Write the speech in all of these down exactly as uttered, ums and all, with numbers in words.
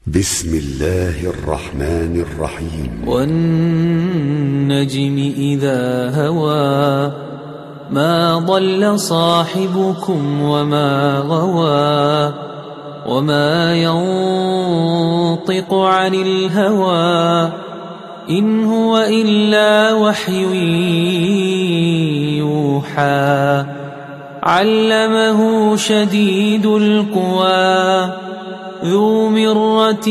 بسم الله الرحمن الرحيم. والنجم إذا هوى ما ضل صاحبكم وما غوى وما ينطق عن الهوى إن هو إلا وحي يوحى علمه شديد القوى ذو مرة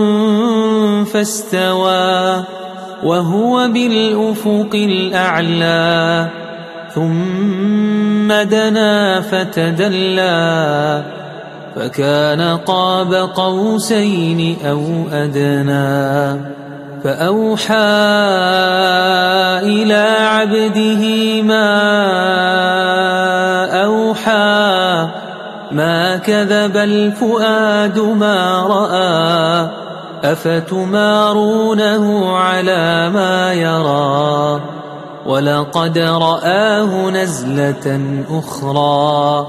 فاستوى وهو بالأفق الأعلى ثم دنا فتدلى فكان قاب قوسين أو أدنى فأوحى إلى عبده ما أوحى ما كذب الفؤاد ما رأى أفتمارونه على ما يرى ولقد رآه نزلة أخرى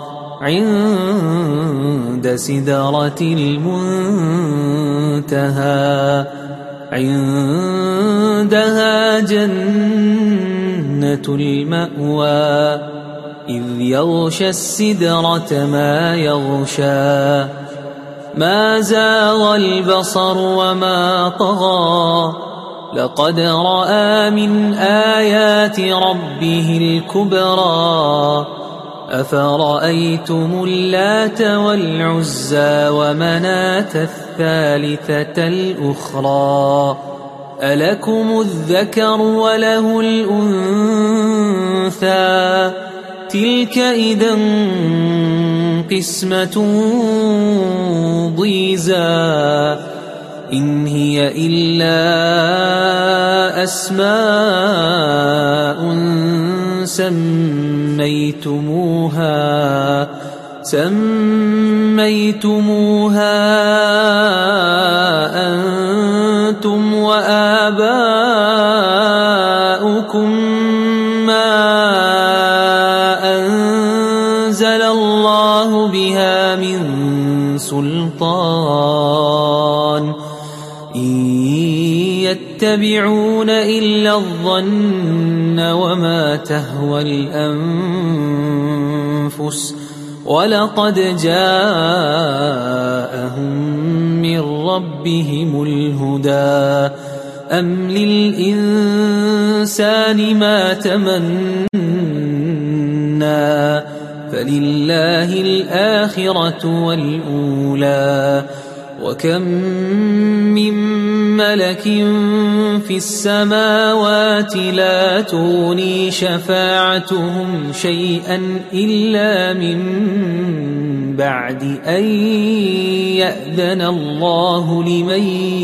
عند سدرة المنتهى عندها جنة المأوى إذ يغشى السدرة ما يغشى ما زاغ البصر وما طغى لقد رأى من آيات ربه الكبرى أفرأيتم اللات والعزى ومناة الثالثة الأخرى ألكم الذكر وله الأنثى تلك إذا قسمة ضيزى إن هي إلا أسماء سميتموها سميتموها أنتم وآباؤكم ما أنزل الله بها من سلطان إن يتبعون إلا الظن وما تهوى الأنفس ولقد جاءهم من ربهم الهدى أم للإنسان ما تمنى فلله الآخرة والأولى وكم من ملك في السماوات لا تغني شفاعتهم شيئا إلا من بعد أن يأذن الله لمن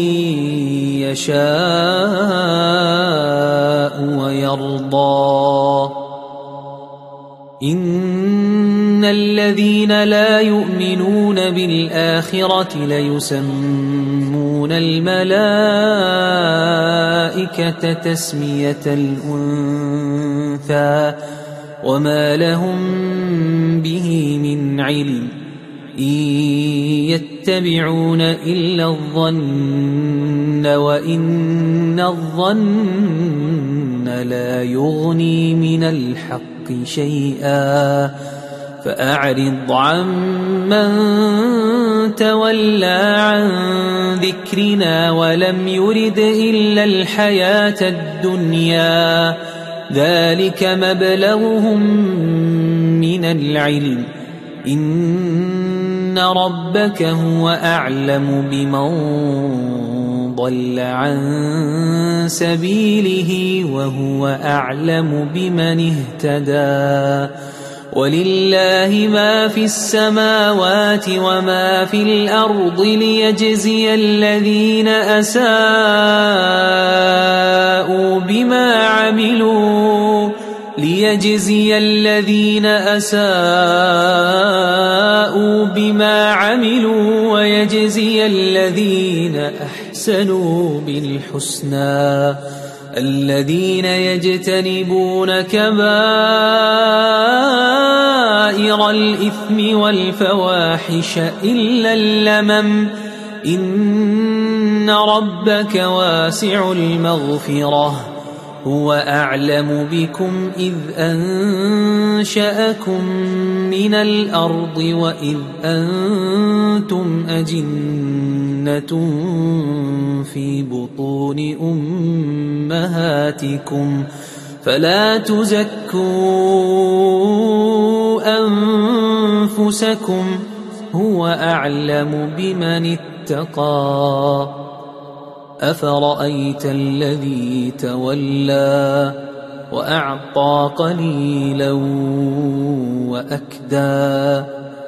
يشاء ويرضى إن الذين لا يؤمنون بالآخرة ليسمون الملائكة تسمية الأنثى وما لهم به من علم إن يتبعون إلا الظن وإن الظن لا يغني من الحق شيئا فأعرض عمن تولى عن ذكرنا ولم يرد إلا الحياة الدنيا ذلك مبلغهم من العلم إن ربك هو أعلم بمن ضل عن سبيله وهو أعلم بمن اهتدى ولله ما في السماوات وما في الأرض ليجزي الذين أساءوا بما عملوا ليجزي الذين أساءوا بما عملوا ويجزي الذين أحسنوا بالحسنى الذين يجتنبون كبائر الإثم والفواحش إلا اللمم إن ربك واسع المغفرة هو أعلم بكم إذ أنشأكم من الأرض وإذ أنتم أجنة في بطون أمهاتكم فلا تزكوا أنفسكم هو أعلم بمن اتقى أفرأيت الذي تولى وأعطى قليلا وأكدى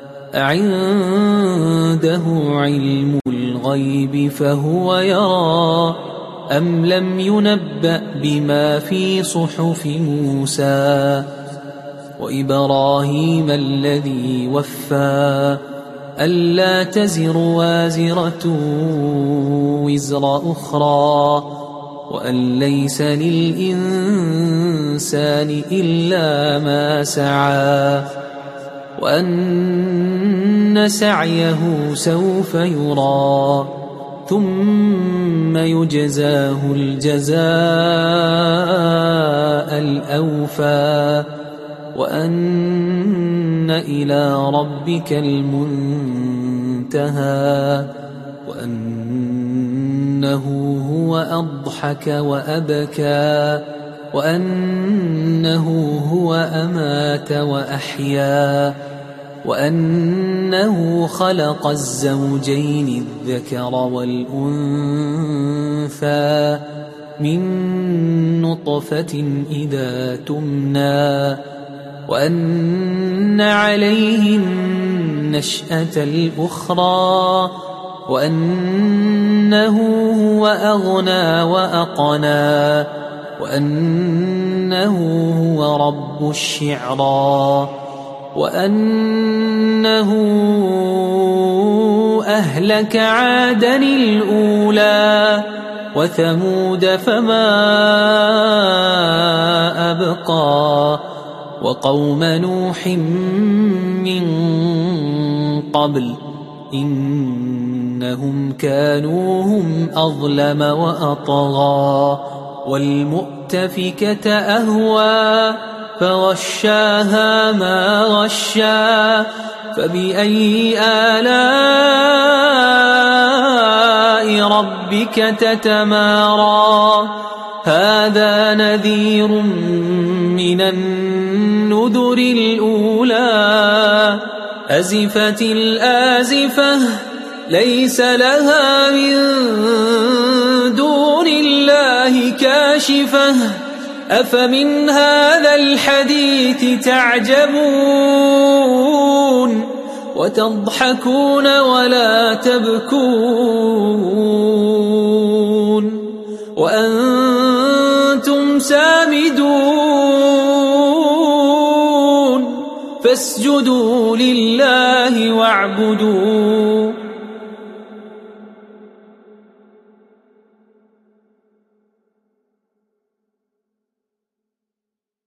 أعنده علم الغيب فهو يرى أم لم ينبأ بما في صحف موسى وإبراهيم الذي وفى ألا تزر وازرة وزر أخرى وأن ليس للإنسان إلا ما سعى وأن سعيه سوف يرى ثم يجزاه الجزاء الأوفى وأن إلى ربك المنتهى وأنه هو أضحك وأبكى وأنه هو أمات وأحيا وأنه خلق الزوجين الذكر والأنثى من نطفة إذا تمنى وأن عليه النشأة الأخرى وأنه هو أغنى وأقنى وأنه هو رب الشعرى وأنه أهلك عادا الأولى وثمود فما أبقى وقوم نوح من قبل إنهم كانوا هم أظلم وأطغى والمؤتفكة أهوى فغشاها ما غشا فبأي آلاء ربك تتمارى هذا نذير من النذر الأولى أزفت الآزفة ليس لها من دون الله كاشفة أفمن هذا الحديث تعجبون وتضحكون ولا تبكون وأنتم سامدون فاسجدوا لله واعبدوا